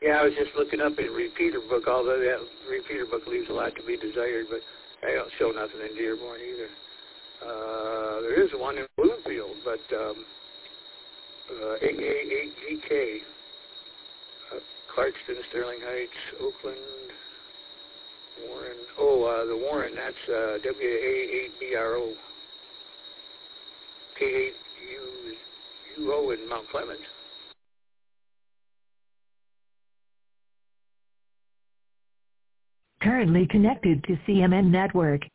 Yeah, I was just looking up in repeater book, although that repeater book leaves a lot to be desired, but I don't show nothing in Dearborn either. There is one in Bloomfield, but 888GK, Clarkston, Sterling Heights, Oakland, Warren. The Warren, that's WA8BRO, K8UO in Mount Clemens. Currently connected to CMN Network.